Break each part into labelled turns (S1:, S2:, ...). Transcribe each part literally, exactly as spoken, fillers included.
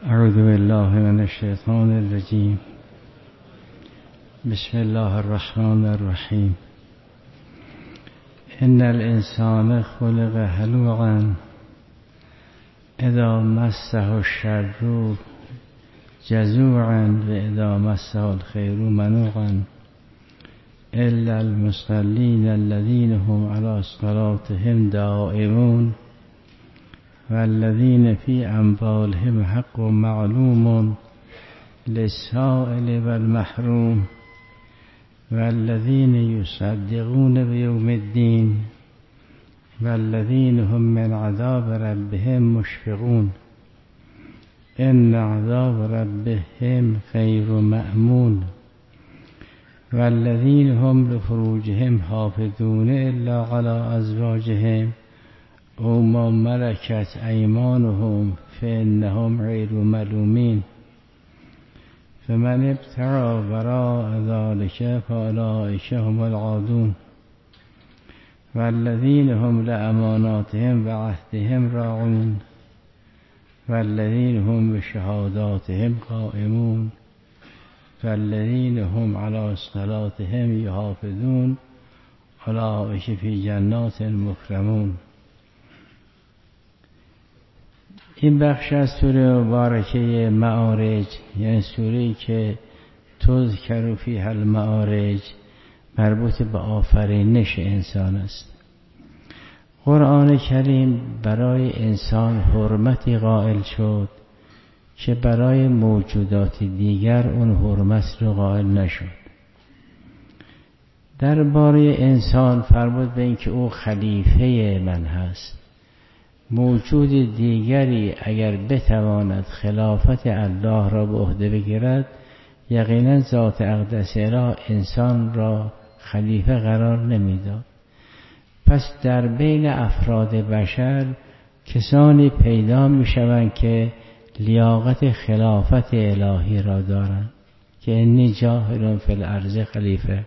S1: اعوذ بالله من الشیطان الرجیم. بسم الله الرحمن الرحیم. ان الانسان خلق هلوعا اذا مسه الشر جزوعا و اذا مسه الخیر منوعا الا المصلین الذین هم علی صلاتهم دائمون والذین فی اموالهم حق معلوم للسائل والمحروم والذین یصدقون بیوم الدین والذین هم من عذاب ربهم مشفقون ان عذاب ربهم غیر مأمون والذین هم لفروجهم حافظون الا علی ازواجهم او ما ملکت ایمانهم فانهم غیر ملومین فمن ابتغى وراء ذلك فاولئک هم العادون والذین هم لاماناتهم وعهدهم راعون والذین هم بشهاداتهم قائمون والذین هم علی صلاتهم یحافظون اولئک فی جنات مکرمون. این بخش از سوره مبارکه معارج، یعنی سوره‌ای که تذکر فیها المعارج، مربوط به آفرینش انسان است. قرآن کریم برای انسان حرمتی قائل شد که برای موجودات دیگر اون حرمت رو قائل نشد. درباره انسان فرمود به اینکه او خلیفه من هست. موجود دیگری اگر بتواند خلافت الله را به عهده بگیرد، یقینا ذات اقدس را انسان را خلیفه قرار نمیداد. پس در بین افراد بشر کسانی پیدا می شوند که لیاقت خلافت الهی را دارند که انی جاعل فی الارض خلیفه.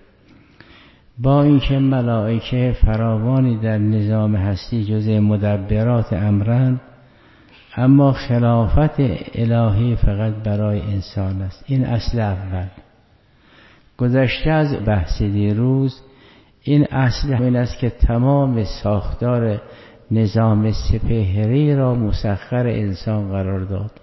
S1: با اینکه ملائکه فراوانی در نظام هستی جزء مدبرات امرند، اما خلافت الهی فقط برای انسان است. این اصل اول. گذشته از بحث دیروز، این اصل این است که تمام ساختار نظام سپهری را مسخر انسان قرار داد.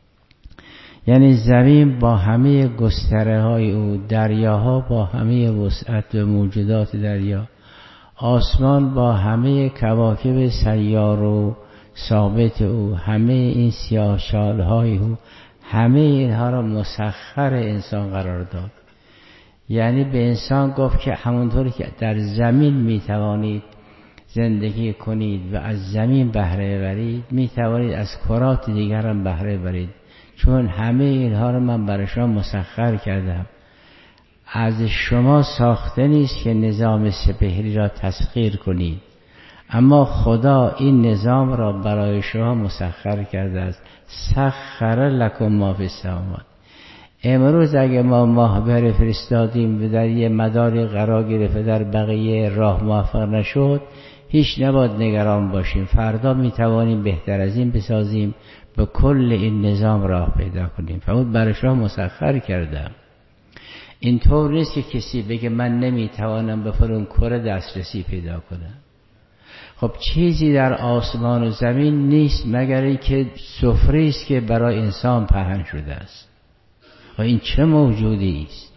S1: یعنی زمین با همه گستره های او، دریاها با همه وسعت و موجودات دریا، آسمان با همه کواکب سیار و ثابت او، همه این سیاه شال های او، همه اینها را مسخر انسان قرار داد. یعنی به انسان گفت که همونطوری که در زمین میتوانید زندگی کنید و از زمین بهره برید، میتوانید از کرات دیگر هم بهره برید، چون همه اینها رو من برای شما مسخر کردم. از شما ساخته نیست که نظام سپهری را تسخیر کنید، اما خدا این نظام را برای شما مسخر کرده است. سخر لکم ما فی السماوات. امروز اگه ما ماه فرستادیم و در یه مداری قرار گرفته در بقیه راه موفق نشد، هیچ نباید نگران باشیم. فردا میتوانیم بهتر از این بسازیم، به کل این نظام راه پیدا کنیم. فرمود برای شما مسخر کردم. اینطور نیست که کسی بگه من نمیتوانم به فلان کره دسترسی پیدا کنم. خب چیزی در آسمان و زمین نیست مگر اینکه سفره است که برای انسان پهن شده است. و این چه موجودی است؟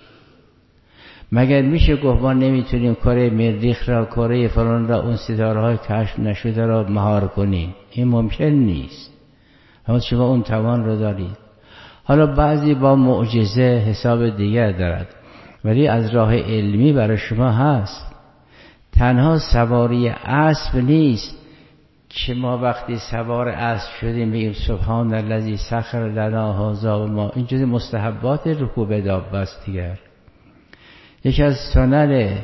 S1: مگر میشه گفت ما نمیتونیم کره مریخ را، کره فلان را، اون ستاره های کشف نشده را مهار کنیم؟ این ممکن نیست. اما شما اون توان رو دارید. حالا بعضی با معجزه حساب دیگر دارد، ولی از راه علمی برای شما هست. تنها سواری اسب نیست که ما وقتی سوار اسب شدیم بگیم سبحان الذی سخر لنا هذا و ما، این جز مستحبات رکوب دابه است دیگر. یکی از سنن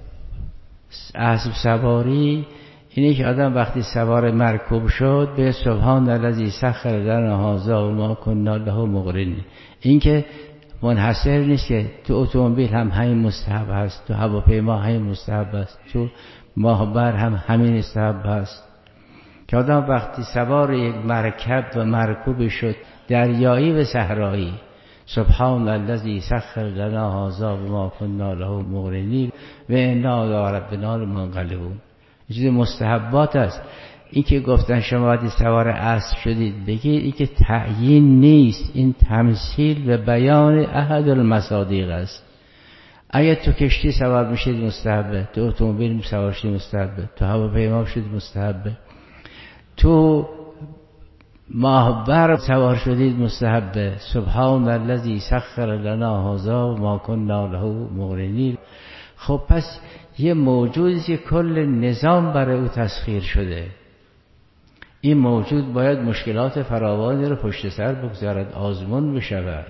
S1: اسب سواری اینه که آدم وقتی سوار مرکوب شد به سبحان الذی سخر لنا هذا و ما کنا له مقرنین. این که منحصر نیست که تو اتومبیل هم همین مستحب هست، تو هواپیما همین مستحب هست، تو ماهبر هم همین مستحب هست. که آدم وقتی سوار یک مرکب و مرکوب شد دریایی و صحرایی، سبحان الذی سخر لنا هذا و ما كنا له مقرنین و انا الی ربنا لمنقلبون. چیز مستحبات است. این که گفتن شما وقتی سوار اسب شدید بگید، این که تعیین نیست، این تمثیل و بیان احد المصادیق است. اگه تو کشتی سوار میشید مستحبه، تو اتومبیل سوار شدید مستحبه، تو هواپیما شدید مستحبه، تو ماهبر سوار شدید مستحبه. سبحان الذی سخر لنا هذا و ما كنا له مقرنین. خب پس یه موجودی که کل نظام برای او تسخیر شده، این موجود باید مشکلات فراوانی رو پشت سر بگذارد، آزمون بشود.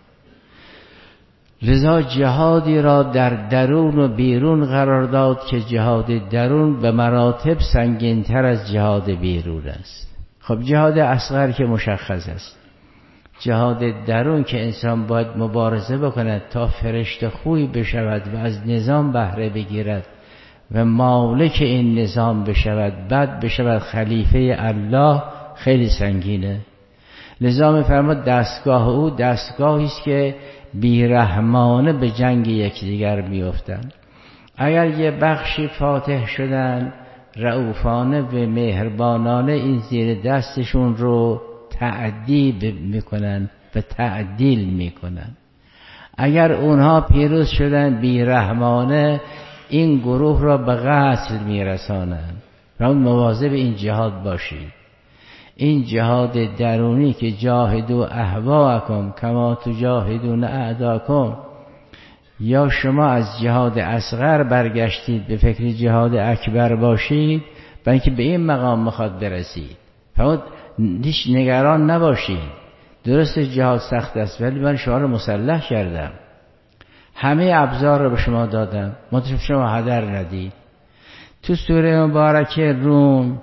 S1: لذا جهادی را در درون و بیرون قرار داد که جهاد درون به مراتب سنگین‌تر از جهاد بیرون است. خب جهاد اصغر که مشخص است، جهاد درون که انسان باید مبارزه بکند تا فرشته خوی بشود و از نظام بهره بگیرد و مالک این نظام بشود، بعد بشود خلیفه الله، خیلی سنگینه. لذا می‌فرماد دستگاه او دستگاهی است که بیرحمانه به جنگ یکدیگر میافتند. اگر یه بخشی فاتح شدن، رؤوفانه و مهربانانه این زیر دستشون رو تعدیب میکنن و تعدیل میکنن. اگر اونها پیروز شدن، بیرحمانه این گروه را به قتل میرسانند. و اون مواظب این جهاد باشید. این جهاد درونی که جاهدوا اهواءکم کما تجاهدون اعداکم، یا شما از جهاد اصغر برگشتید به فکر جهاد اکبر باشید، برای اینکه به این مقام میخواد برسید. فقط هیچ نگران نباشید. درست جهاد سخت است ولی من شما رو مسلح کردم، همه ابزار رو به شما دادم، منتها شما هدر ندید. تو سوره مبارکه روم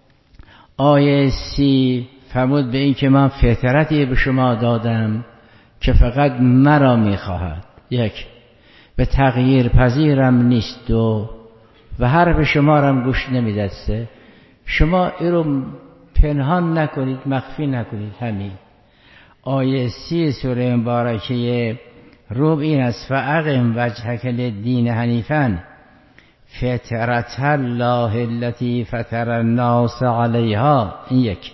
S1: آیه سی فرمود به این که من فطرتی به شما دادم که فقط مرا میخواهد، یک، به تغییر پذیرم نیست، دو، و حرف شما رم گوش نمیدد، سه، شما این رو پنهان نکنید، مخفی نکنید. همین آیه سی سوره مبارکه روم این است: فاقم وجهک للدین حنیفا فطرة الله التي فطر الناس علیها. این یک.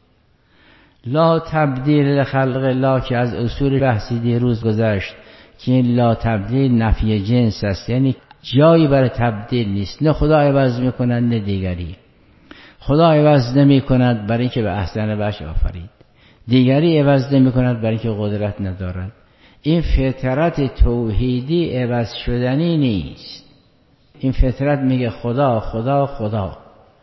S1: لا تبدیل لخلق الله که از اصول بحثی دیروز گذشت که این لا تبدیل نفی جنس است، یعنی جایی برای تبدیل نیست. نه خدا عوض میکند نه دیگری. خدا عوض نمی کند برای اینکه به احسن وجه آفرید، دیگری عوض نمی کند برای اینکه قدرت ندارد. این فطرت توحیدی عوض شدنی نیست. این فطرت میگه خدا خدا خدا.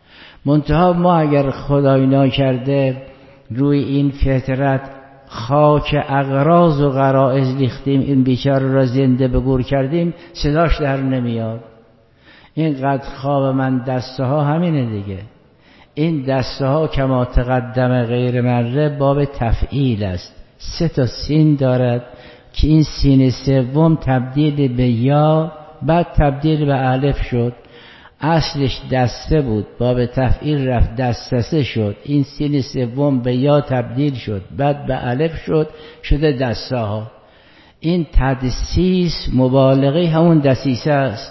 S1: منتها ما اگر خدایی نکرده روی این فطرت خاک اغراض و غرائز ریختیم، این بیچاره را زنده به گور کردیم، صداش در نمیاد. اینقدر خواب من دسته ها همینه دیگه. این دسته ها کما تقدم غیر مره باب تفعیل است. سه تا سین دارد که این سین سوم تبدیل به یا، بعد تبدیل به الف شد. اصلش دسته بود، باب تفعیل رفت دسته شد، این سین سوم به یا تبدیل شد، بعد به الف شد، شده دسته ها. این تدسیس مبالغه همون دسیسه است.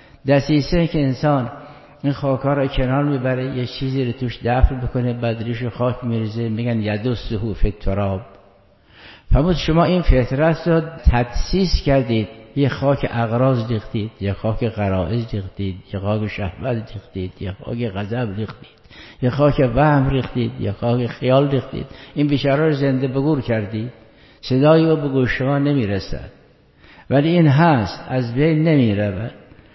S1: دسیسه که انسان این خاک‌ها را کنار میبره، یه چیزی رو توش دفن بکنه، بعد ریش خاک میریزه، میگن یدسه فی التراب. فرمود شما این فطرت را تدسیس کردید، یه خاک اغراض ریختید، یه خاک غرائز ریختید، یه خاک شهوت ریختید، یه خاک غضب ریختید، یه خاک وهم ریختید، یه خاک خیال ریختید. این بیچاره رو زنده به گور کردید، صدایی رو به گوش شما نمیرسد، ولی این هست، از بین نمیره.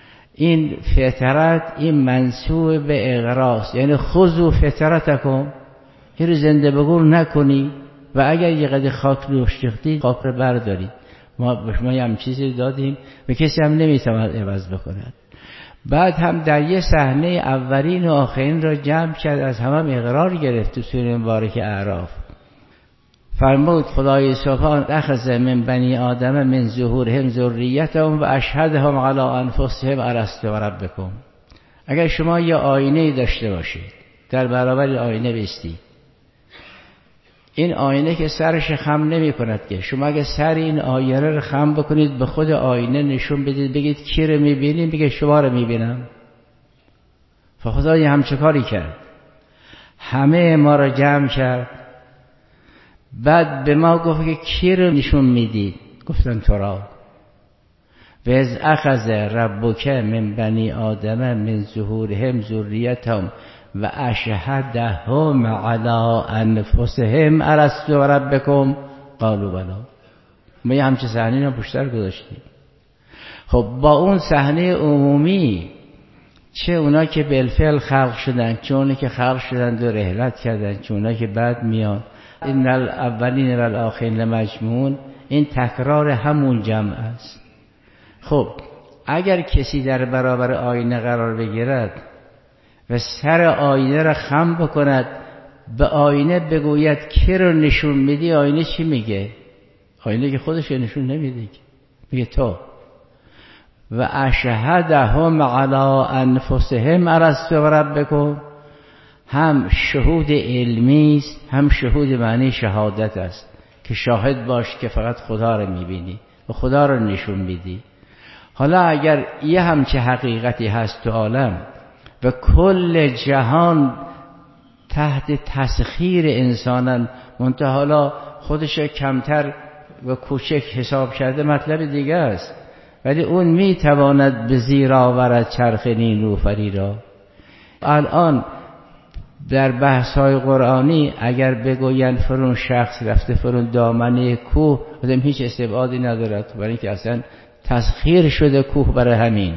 S1: این فطرت این منسوب به اغراض، یعنی خذوا فطرتکم، این رو زنده به گور نکنی و اگر یه قدر خاک روش ریختید خاک رو بردارید. ما به شما هم چیزی دادیم و کسی هم نمیتواند عوض بکند. بعد هم در یه صحنه اولین و آخرین را جمع کرد، از همه اقرار گرفت. تو سوره مبارکه اعراف فرمود خدای سبحان اخذ من بنی آدم من ظهورهم ذریتهم و اشهدهم علی انفسهم الست و ربکم. اگر شما یه آینه داشته باشید در برابر آینه بیستی. این آینه که سرش خم نمی کند که شما اگه سر این آینه رو خم بکنید به خود آینه نشون بدید بگید کی رو میبینید، بگه شما رو میبینم. فخدا یه همچه کاری کرد، همه ما رو جمع کرد، بعد به ما گفت که کی رو نشون میدید؟ گفتن تو را. و از اخذ ربک من بنی آدم من ظهورهم ذریتهم و اشهدهم علی انفسهم الست ربکم قالوا بلی. ما یه همچه صحنه رو پشتر گذاشتیم. خب با اون صحنه عمومی، چه اونا که بالفعل خلق شدن، چه اونا که خلق شدن و رحلت کردن، چه اونا که بعد میان، این الاولین و الاخرین لمجموعون، این تکرار همون جمع است. خب اگر کسی در برابر آینه قرار بگیرد و سر آینه را خم بکند، به آینه بگوید کی رو نشون میدی، آینه چی میگه؟ آینه که خودش نشون نمیده، میگه تو. و اشهدهم علی انفسهم الست ربکم، هم شهود علمی است، هم شهود معنی شهادت است که شاهد باش که فقط خدا رو میبینی و خدا رو نشون میدی. حالا اگر یه همچه حقیقتی هست تو عالم و کل جهان تحت تسخیر انسانن، منتها حالا خودش کمتر و کوچک حساب کرده مطلب دیگه است، ولی اون میتواند به زیر آورد چرخ نیلوفری را. الان در بحث‌های قرآنی اگر بگویند فرون شخص رفته فرون دامنه کوه، آدم هیچ استبعادی ندارد، برای اینکه اصلا تسخیر شده کوه برای همین.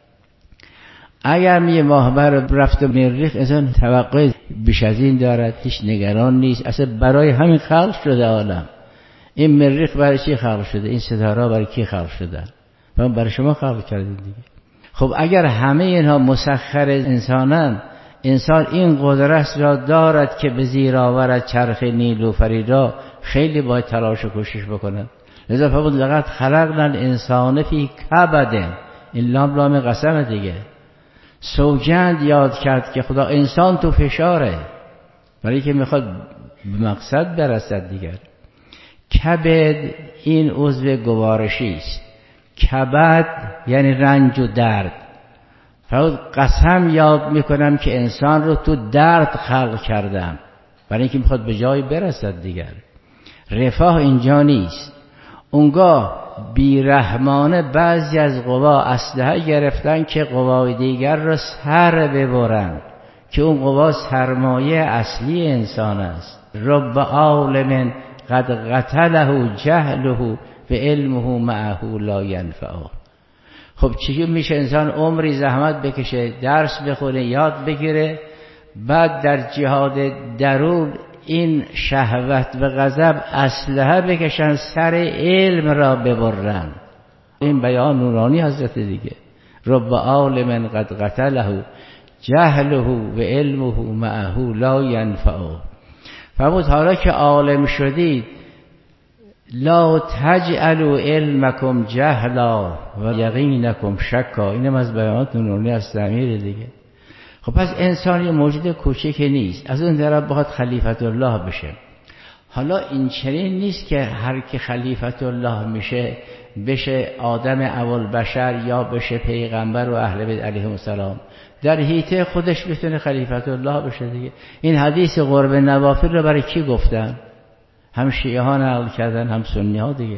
S1: اگر یه ماهبر رفته مریخ، اصلا توقع بیش از این دارد، هیچ نگران نیست، اصلا برای همین خلق شده عالم. این مریخ برای چی خلق شده؟ این ستاره برای کی خلق شده؟ برای شما خلق کردید دیگه. خب اگر همه اینها مسخر انسانن، انسان این قدرت را دارد که به زیر آورد چرخ نیلوفری را، خیلی باید تلاش و کوشش بکنن. لذا فرمود لقد خلقنا الانسان فی کبد، این لام لام قسم دیگه. سوگند یاد کرد که خدا انسان تو فشاره، برای که میخواد به مقصد برسد دیگر. کبد این عضو گوارشی است. کبد یعنی رنج و درد. فرمود قسم یاد میکنم که انسان رو تو درد خلق کردم، برای اینکه میخواد به جای برسد دیگر. رفاه اینجا نیست. اونگاه بیرحمانه بعضی از قوا اسلحه گرفتن که قوای دیگر رو سر ببرن، که اون قوا سرمایه اصلی انسان است. رب عالم قد قتله جهله و علمه معه لا ینفعه. خب چی میشه انسان عمری زحمت بکشه، درس بخونه، یاد بگیره، بعد در جهاد درون این شهوت و غضب اسلحه بکشن سر علم را ببرن. این بیان نورانی حضرت دیگه. رب عالم قد قتله جهله و علمه معه لا ینفعه. فرمود حالا که عالم شدید، لا تجعلوا علمکم جهلا و یقینکم شکا. اینم از بیانات نورانی از تعمیر دیگه. خب پس انسان یه موجود کوچک نیست، از اون طرف باید خلیفت الله بشه. حالا این چنین نیست که هر کی خلیفت الله میشه بشه آدم اول بشر یا بشه پیغمبر و اهل بیت علیهم السلام. در حیطه خودش بتونه خلیفت الله بشه دیگه. این حدیث قرب نوافل رو برای کی گفتن؟ هم شیعه ها نقل کردن، هم سنی ها دیگه.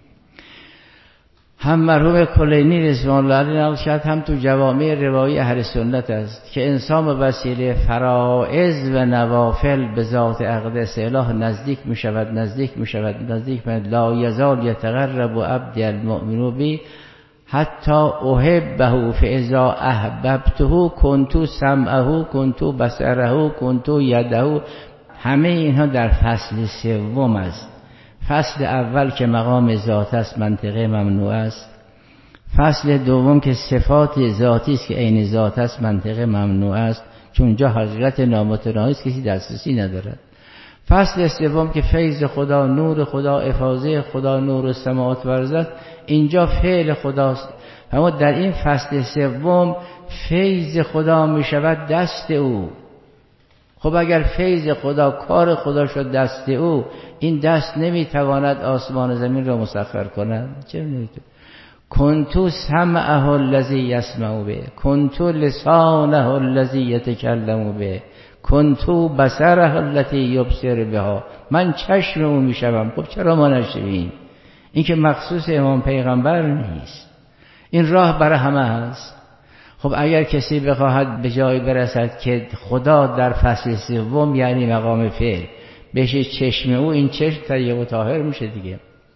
S1: هم مرحوم کلینی رضوان الله علیه نقل کرد، هم تو جوامع روایی اهل سنت است که انسان به وسیله فرائض و نوافل به ذات اقدس اله نزدیک می شود نزدیک می شود نزدیک می شود. لا یزال یتقرب عبدی المؤمن بی حتی احبه فاذا احببته کنت سمعه کنت بصره کنت یده. همه اینها در فصل سوم است. فصل اول که مقام ذات است، منطقه ممنوع است. فصل دوم که صفات ذاتی است که عین ذات است، منطقه ممنوع است، چون اونجا حقیقت نامتناهی است، کسی دسترسی ندارد. فصل سوم که فیض خدا، نور خدا، افاضه خدا، نور السماوات و الارض، اینجا فعل خداست. اما در این فصل سوم فیض خدا می شود دست او. خب اگر فیض خدا، کار خدا شد دست او، این دست نمیتواند آسمان و زمین را مسخر کند؟ چرا نمیتواند؟ کنتو سمعه الذی یسمع به، کنتو لسانه الذی یتکلم به، کنتو بصره التي یبصر بها. من چشم او میشوم. خب چرا ما نشویم؟ این که مخصوص امام پیغمبر نیست، این راه برای همه هست. خب اگر کسی بخواهد به جای برسد که خدا در فصل سوم، یعنی مقام فعل، بشه چشم او، این چشم طیب و طاهر میشه دیگه.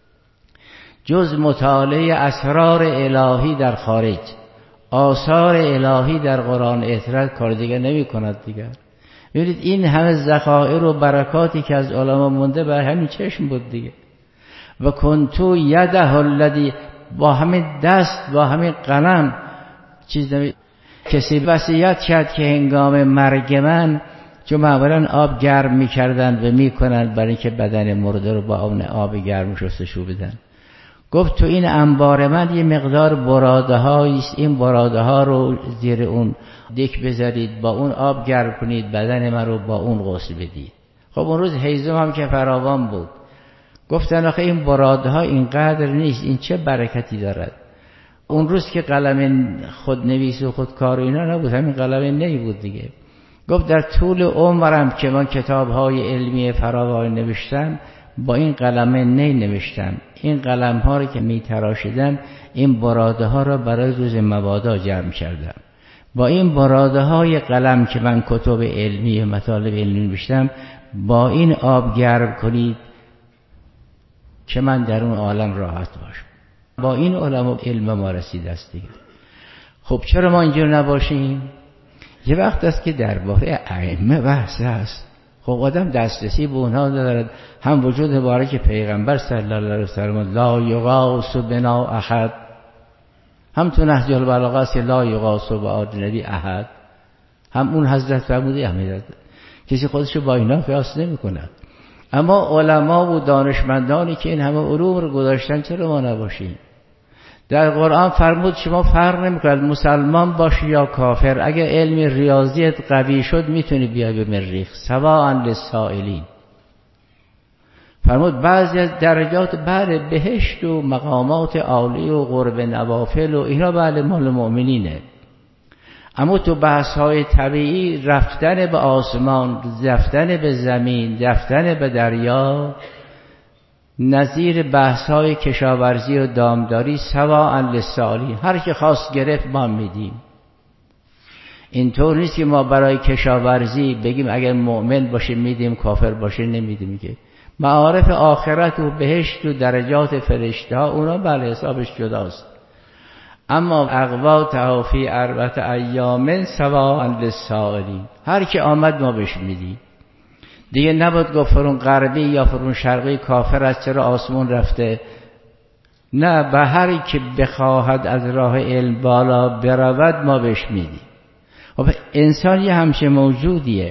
S1: جز مطالعه اسرار الهی در خارج، آثار الهی در قرآن اطراد، کار دیگه نمی کند دیگر. ببینید این همه ذخایر و برکاتی که از علما مونده بر همین چشم بود دیگه. و کنتو یده الذی، با همین دست، با همین قلم چیز نمی... کسی وصیت کرد که هنگام مرگ من، چون معمولا آب گرم میکردن و میکنن برای اینکه بدن مرده رو با اون آب گرم شستشو بدن، گفت تو این انبار من یه مقدار براده هاییست، این براده ها رو زیر اون دک بذارید، با اون آب گرم کنید، بدن من رو با اون غسل بدید. خب اون روز هیزم هم که فراوان بود، گفتن آخه این براده ها اینقدر نیست، این چه برکتی دارد. اون روز که قلم خودنویس و خودکار و اینا نبود، همین قلم نی بود دیگه. گفت در طول عمرم که من کتاب های علمی فراوان نوشتم، با این قلم نی نوشتم. این قلم ها رو که می تراشیدم، این براده ها را برای روز مبادا جمع کردم. با این براده های قلم که من کتب علمی و مطالب علمی نوشتم، با این آب گرم کنید که من در اون عالم راحت باشم. با این علم علم ما رسیده است دیگه. خب چرا ما اینجور نباشیم؟ یه وقت است که درباره ائمه بحث است. خب آدم دسترسی به اونها ندارد. هم وجود مبارک پیغمبر صلی الله علیه و سلم لا یغاث بنا احد، هم تو نهج البلاغه است لا یغاث بآدنبی احد، هم اون حضرت فرموده احمد کسی خودشو با اینا قیاس نمی‌کند. اما علما و دانشمندانی که این همه علوم رو گذاشتن، چرا ما نباشیم؟ در قرآن فرمود شما فرق نمی‌کند مسلمان باشی یا کافر، اگه علم ریاضیت قوی شد میتونی بیای به مریخ، سواء للسائلین. فرمود بعضی از درجات بله بهشت و مقامات عالی و قرب نوافل و اینا بله مال مؤمنینه، اما تو بحث‌های طبیعی، رفتن به آسمان، رفتن به زمین، رفتن به دریا، نظیر بحث‌های کشاورزی و دامداری، سواء للسائلین، هر که خواست گرفت ما میدیم. اینطور نیست که ما برای کشاورزی بگیم اگر مؤمن باشه میدیم، کافر باشه نمیدیم. که معارف آخرت و بهشت و درجات فرشته ها اونا بله حسابش جداست، اما اقواتها فی اربعة ایام سواء للسائلین، هر کی آمد ما بهش میدیم دیگه. نباید گفت فرون غربی یا فرون شرقی کافر است چرا آسمون رفته. نه، به هر کی بخواهد از راه علم بالا برود ما بهش میدیم. خب انسان یه همچه موجودیه،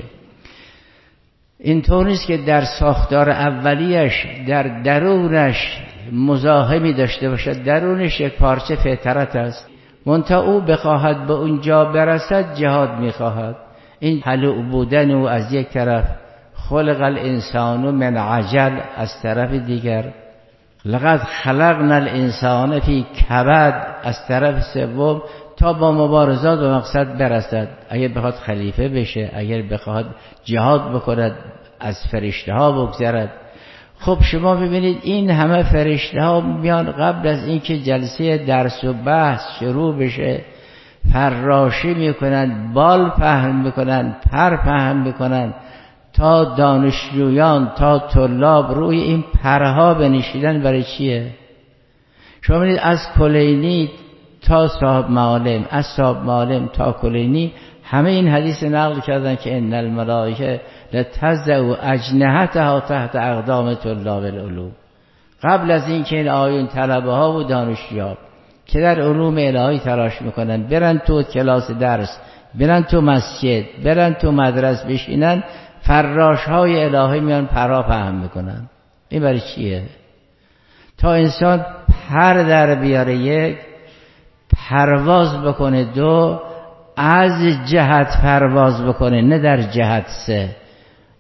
S1: اینطور نیست که در ساختار اولیش در درونش مزاحمی داشته باشد، درونش یک پارچه فطرت است، منتها او بخواهد به اونجا برسد جهاد میخواهد. این حلو بودن او از یک طرف، خلق الانسان من عجل از طرف دیگر، لقد خلقنا الانسان فی کبد از طرف سوم، تا با مبارزات و مقصد برسد. اگر بخواد خلیفه بشه، اگر بخواد جهاد بکند، از فرشته ها بگذرد. خب شما ببینید این همه فرشته ها میان قبل از اینکه جلسه درس و بحث شروع بشه فراشی میکنن، بال پهن میکنن، پر پهن میکنن، تا دانشجویان تا طلاب روی این پرها بنشیدن. برای چیه؟ شما ببینید از کلینی تا صاحب معالم، از صاحب معالم تا کلینی، همه این حدیث نقل کردن که ان الملائکه لتضع اجنحتها تحت اقدام طلاب العلوم. قبل از این که این آیون طلبه ها و دانشجوها که در علوم الهی تلاش میکنن برن تو کلاس درس، برن تو مسجد، برن تو مدرسه بشینن، فراش های الهی میان پرها پهن میکنن. این برای چیه؟ تا انسان پر در بیاره، یک پرواز بکنه، دو از جهت پرواز بکنه، نه در جهت سه.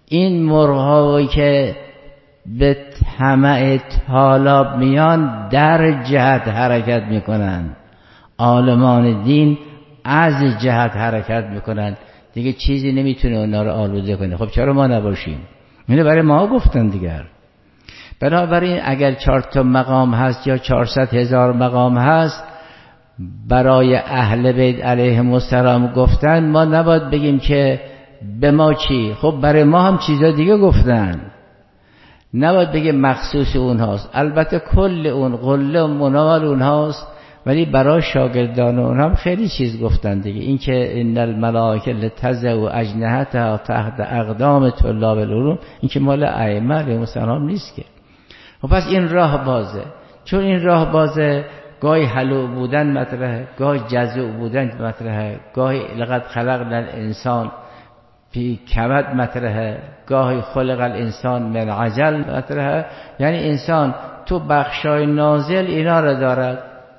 S1: این مرغ‌هایی که به طمع طالاب میان در جهت حرکت میکنن، عالمان دین از جهت حرکت میکنن، دیگه چیزی نمیتونه اونا رو آلوده کنه. خب چرا ما نباشیم؟ اینو برای ما گفتن دیگر. بنابراین اگر چهار تا مقام هست یا چهارصد هزار مقام هست برای اهل بیت علیهم السلام گفتن، ما نباید بگیم که به ما چی. خب برای ما هم چیزا دیگه گفتن، نباید بگیم مخصوص اونهاست. البته کل اون قله و منال اونهاست، ولی برای شاگردان اونها هم خیلی چیز گفتن دیگه. این که ان الملائکه لتضع اجنحتها تحت اقدام طلاب العلوم، این که مال ائمه علیهم السلام نیست که. و پس این راه بازه. چون این راه بازه، گاهی حلو بودن مطرحه، گاهی جزع بودن مطرحه، گاهی لقد خلقنا الانسان فی کبد مطرحه، گاهی خلق الانسان من عجل مطرحه. یعنی انسان تو بخشای نازل اینا را دارد،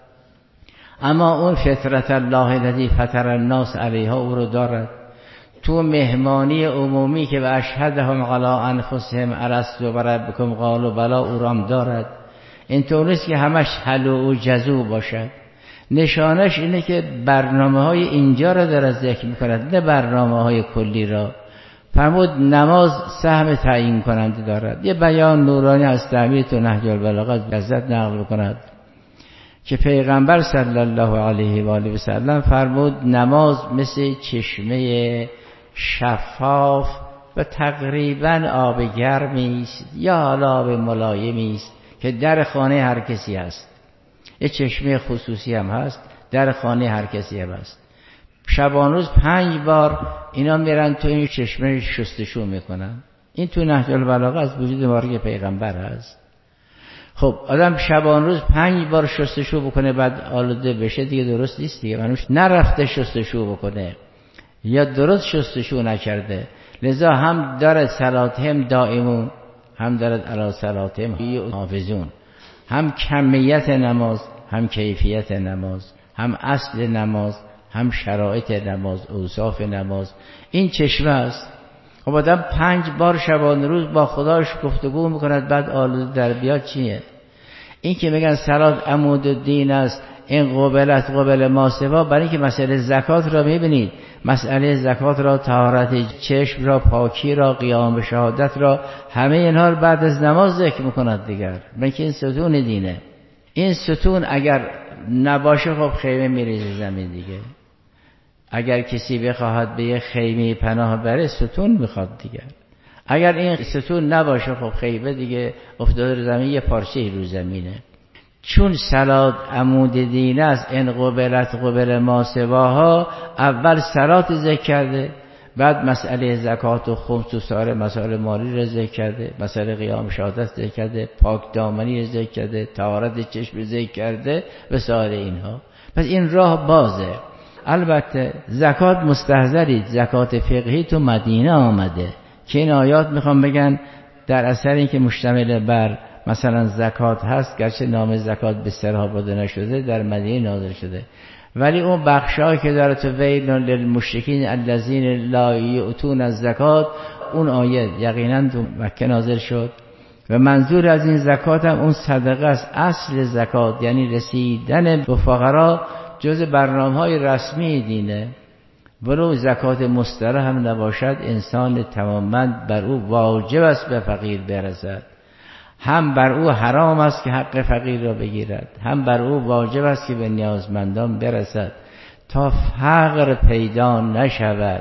S1: اما اون فطرت الله الذی فطر الناس علیها او رو دارد. تو مهمانی عمومی که به اشهدهم علی انفسهم الست بربکم قالوا بلا او را هم دارد. اینطور نیست که همش حلو و جزو باشد. نشانش اینه که برنامه های اینجا را داره ذکر میکند، نه برنامه های کلی را. فرمود نماز سهم تعیین کننده دارد. یه بیان نورانی از تعبیر تو نهج البلاغه لذت نقل کند که پیغمبر صلی الله علیه و آله و سلم فرمود نماز مثل چشمه شفاف و تقریبا آب گرمی است یا حالا آب ملایمی است که در خانه هر کسی هست. یه چشمه خصوصی هم هست، در خانه هر کسی هم هست. شبانروز پنج بار اینا میرن تو این چشمه شستشو میکنن. این تو نهج البلاغه از وجود مبارک پیغمبر هست. خب آدم شبانروز پنج بار شستشو بکنه بعد آلوده بشه، دیگه درست نیست دیگه. منوش نرفته شستشو بکنه یا درست شستشو نکرده، لذا هم دارد صلاتهم دائمون، هم دارد علی صلاتهم حافظون. هم کمیت نماز، هم کیفیت نماز، هم اصل نماز، هم شرایط نماز، اوصاف نماز. این چشمه است. خب آدم پنج بار شبانه روز با خداش گفتگو میکند بعد آلوده در بیاد چیه؟ این که میگن صلات عمود الدین است، این قبلت قبل ما سوا، برای اینکه مسئله زکات را میبینید، مسئله زکات را، طهارت چشم را، پاکی را، قیام به شهادت را، همه اینها رو بعد از نماز ذکر میکند دیگر. بلکه این ستون دینه. این ستون اگر نباشه خب خیمه میریزه زمین دیگه. اگر کسی بخواهد به یه خیمه پناه بره ستون میخواد دیگر. اگر این ستون نباشه خب خیمه دیگه افتاده رو زمین، یه پارچه رو زمینه. چون صلات عمود دین است، این قبلت قبل ما سواها، اول صلات ذکر کرده، بعد مسئله زکات و خمس و سایر مسائل مالی را ذکر کرده، مسئله قیام شهادت ذکر کرده، پاک دامنی را ذکر کرده، طهارت چشم ذکر کرده و سایر اینها. پس این راه بازه. البته زکات مستحضرید، زکات فقهی تو مدینه آمده که این آیات میخوام بگن در اثر این که مشتمل بر مثلا زکات هست، گرچه نام زکات به سرها برده نشده، در مدینه نازل شده، ولی اون بخشایی که داره تو ویل للمشرکین الذین لا یؤتون الزکات، اون آیه یقینا تو مکه نازل شد و منظور از این زکات هم اون صدقه است. اصل زکات یعنی رسیدن به فقرا جز برنامه‌های رسمی دینه. ولو زکات مستره هم نباشد، انسان تماما بر او واجب است به فقیر برسد. هم بر او حرام است که حق فقیر را بگیرد، هم بر او واجب است که به نیازمندان برسد تا فقر پیدا نشود.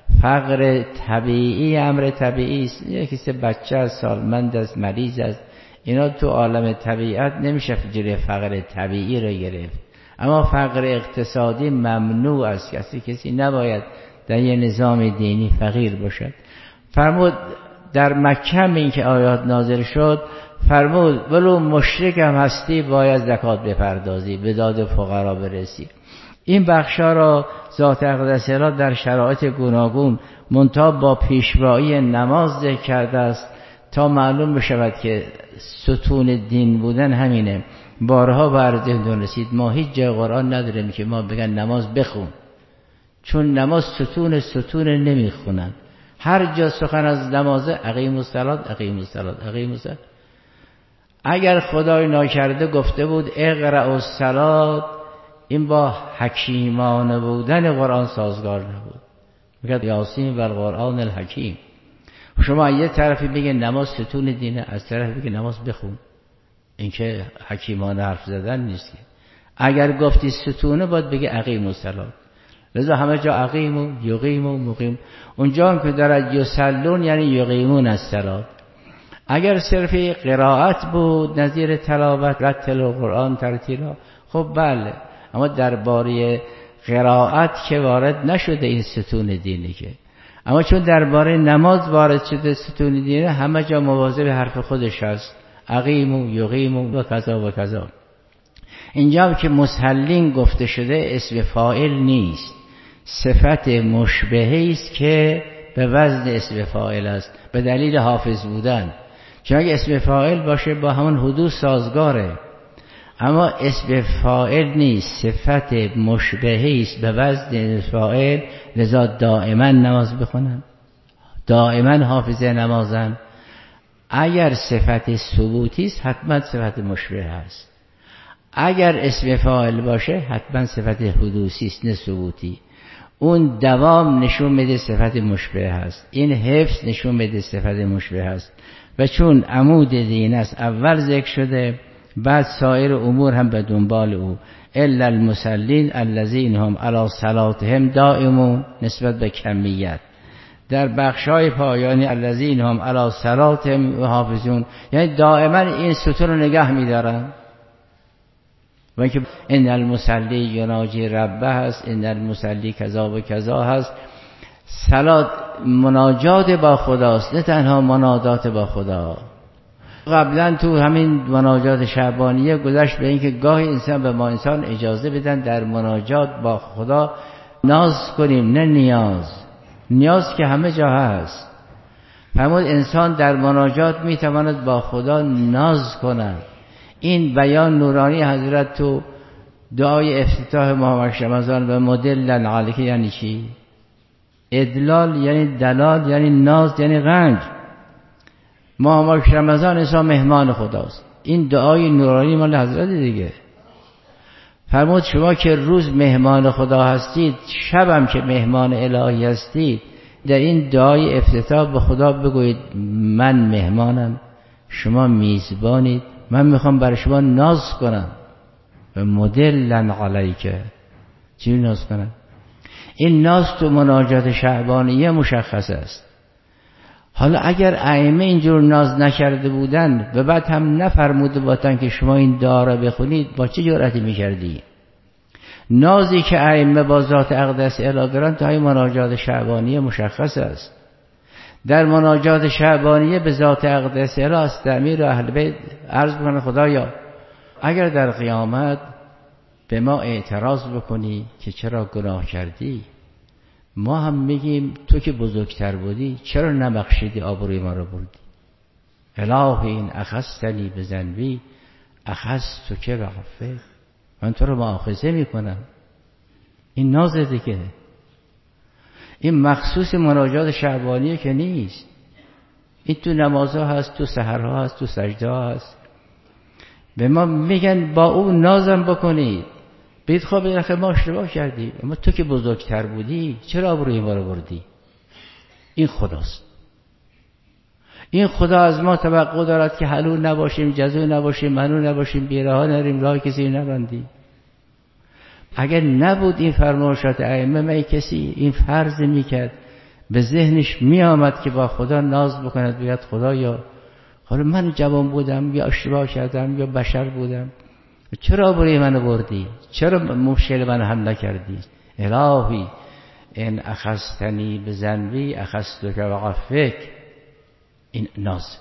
S1: فقر طبیعی امر طبیعی است. یکی سه بچه است، سالمند است، مریض است، اینا تو عالم طبیعت نمیشه جلوی فقر طبیعی را گرفت. اما فقر اقتصادی ممنوع است. کسی کسی نباید در یه نظام دینی فقیر باشد. فرمود در مکه این که آیات نازل شد، فرمود ولو مشرک هم هستی باید زکات بپردازی، به داد فقرا برسی. این بخشا را ذات اقدس را در شرایط گوناگون منتها با پیشوایی نماز ذکر کرده است تا معلوم بشود که ستون دین بودن همینه. بارها بر ذهن رسید ما هیچ جای قرآن نداریم که ما بگن نماز بخون، چون نماز ستون ستون نمیخونن. هر جا سخن از نمازه اقیم الصلات اقیم الصلات اقیم الصلات. اگر خدای ناکرده گفته بود اقرأ الصلات، این با حکیمانه بودن قرآن سازگار نبود. میگه یاسین و القرآن الحکیم. شما یه طرفی بگه نماز ستون دینه، از طرفی بگه نماز بخون، این که حکیمانه حرف زدن نیست. اگر گفتی ستونه باید بگه اقیم الصلات. لذا همه جا اقیم و یقیم و مقیم. اونجا هم که دارد یصلون یعنی یقیمون الصلات. اگر صرف قرائت بود نظیر تلاوت، رتل القرآن ترتیلا، خب بله، اما درباره قرائت که وارد نشده این ستون دینی که. اما چون درباره نماز وارد شده ستون دینی، همه جا مواظب حرف خودش هست، اقیم و یقیم و کذا و کذا. اینجا هم که مسلین گفته شده اسم فاعل نیست، صفت مشبهه است که به وزن اسم فاعل است به دلیل حافظ بودن. چون اگه اسم فاعل باشه با همون حدوث سازگاره، اما اسم فاعل نیست، صفت مشبهه است به وزن فاعل. لذا دائما نماز بخونن، دائما حافظه نمازن. اگر صفت ثبوتی است حتما صفت مشبهه است، اگر اسم فاعل باشه حتما صفت حدوثی است نه ثبوتی. اون دوام نشون میده صفت مشبهه است، این حفظ نشون میده صفت مشبهه است. و چون عمود دین است اول ذکر شده، بعد سایر امور هم به دنبال او. الا المصلین الذین هم علی صلاتهم دائمون، نسبت به کمیت. در بخشای پایانی الذین هم علی صلاتهم یحافظون، یعنی دائما این ستون رو نگه میدارن. و اینکه ان المصلی یناجی ربه هست، ان المصلی کذا و کذا هست. صلات مناجات با خداست، نه تنها منادات با خدا. قبلا تو همین مناجات شعبانیه گذشت به اینکه گاهی انسان به ما انسان اجازه بدن در مناجات با خدا ناز کنیم، نه نیاز. نیاز که همه جا هست. فرمود انسان در مناجات میتواند با خدا ناز کند. این بیان نورانی حضرت تو دعای افتتاح ماه رمضان و مدلل علیک یعنی چی؟ ادلال یعنی دلال، یعنی ناز، یعنی غنج. ماه رمضان انسان مهمان خداست. این دعای نورانی مال حضرت دیگه. فرمود شما که روز مهمان خدا هستید، شبم که مهمان الهی هستید، در این دعای افتتاح به خدا بگویید من مهمانم، شما میزبانید، من میخوام برای شما ناز کنم. و مدلن علیک، چی ناز کنم؟ این ناز تو مناجات شعبانیه مشخص است. حالا اگر ائمه اینجور ناز نکرده بودن و بعد هم نفرموده بودن که شما این دعا را بخونید، با چه جرأتی میکردی؟ نازی که ائمه با ذات اقدس اله دارن تا این مناجات شعبانیه مشخص است. در مناجات شعبانیه به ذات اقدس اله است امیر اهل بیت عرض میکنه خدایا اگر در قیامت به ما اعتراض بکنی که چرا گناه کردی، ما هم میگیم تو که بزرگتر بودی چرا نبخشیدی، آبروی ما رو بردی. الهی این اخذتنی به ذنبی اخذت که بعفو، من تو رو مؤاخذه میکنم. این ناز دیگه. این مخصوص مناجات شعبانیه که نیست. این تو نمازها هست، تو سحرها هست، تو سجده هست. به ما میگن با اون نازم بکنید. بید خواب بید ما اشتباه کردیم، اما تو که بزرگتر بودی چرا آبروی ما رو بردی؟ این خداست. این خدا از ما توقع دارد که حلول نباشیم، جزو نباشیم، منو نباشیم، بیراه نریم، راه کسی نبندیم. اگر نبود این فرمایشات ائمه، می کسی این فرض میکرد، به ذهنش میآمد که با خدا ناز بکند، بگید خدایا حالا من جوان بودم یا اشتباه کردم یا بشر بودم، چرا آبروی منو بردی؟ چرا مشکل منو حل نکردی؟ الهی ان اخذتنی بذنبی اخذتک بعفوک. این ناز.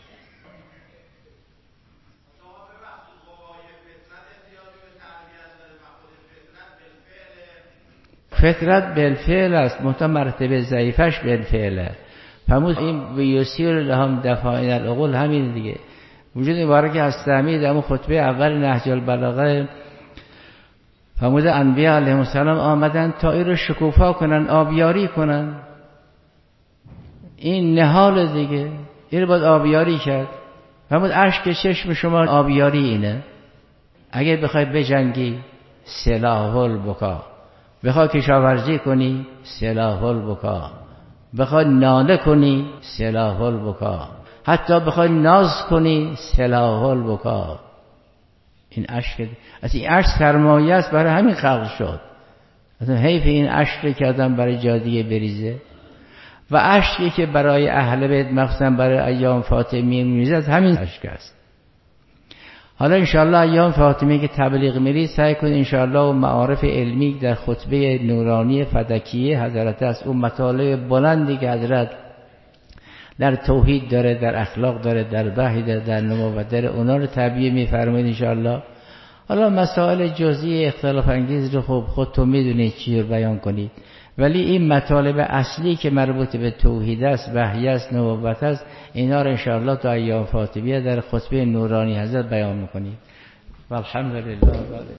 S1: فطرت بالفعل است، منتها مرتبه ضعیفش بالفعله. فرمود این بیوسیر لهم دفاعین العقول، همین دیگه. وجود مبارک هستمی در اون خطبه اول نهج البلاغه فرمود انبیاء علیهم السلام آمدن تا این رو شکوفا کنن، آبیاری کنن. این نهال دیگه، این رو باید آبیاری کرد. همون اشک چشم شما آبیاری اینه. اگه بخوای بجنگی سلاح البکا، بخوای کشاورزی کنی سلاح البکا، بخوای ناله کنی سلاح البکا، حتی بخوای ناز کنی سلاح البکا. این اشک، از این اشک سرمایه است، برای همین خلق شد. مثلا حیف این اشک که آدم برای جادیه بریزه. و اشکی که برای اهل بیت مخصوصا برای ایام فاطمی میریزد همین اشک است. حالا انشاءالله ایام فاطمی که تبلیغ میرید سعی کنید انشاءالله و معارف علمی در خطبه نورانی فدکیه حضرت است، اون مطالب بلندی که حضرت در توحید داره، در اخلاق داره، در وحی داره، در نبوت داره، اونا رو تبیین میفرمایید انشاءالله. حالا مسائل جزئی اختلاف انگیز رو خب خودتون میدونید چی رو بیان کنید، ولی این مطالب اصلی که مربوط به توحید است، وحی است، نبوت است، اینا رو انشاءالله تا ایام فاطمیه در خطبه نورانی حضرت بیان میکنید. والحمدلله.